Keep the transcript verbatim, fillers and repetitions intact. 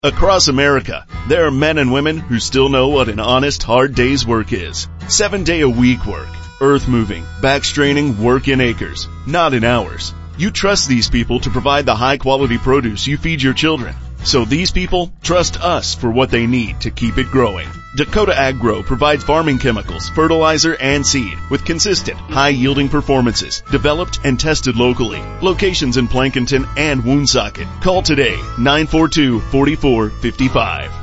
Across America, there are men and women who still know what an honest, hard day's work is. Seven-day-a-week work. Earth-moving, back-straining work in acres, not in hours. You trust these people to provide the high-quality produce you feed your children. So these people trust us for what they need to keep it growing. Dakota Agro provides farming chemicals, fertilizer, and seed with consistent, high-yielding performances, developed and tested locally. Locations in Plankinton and Woonsocket. Call today, nine four two, four four five five.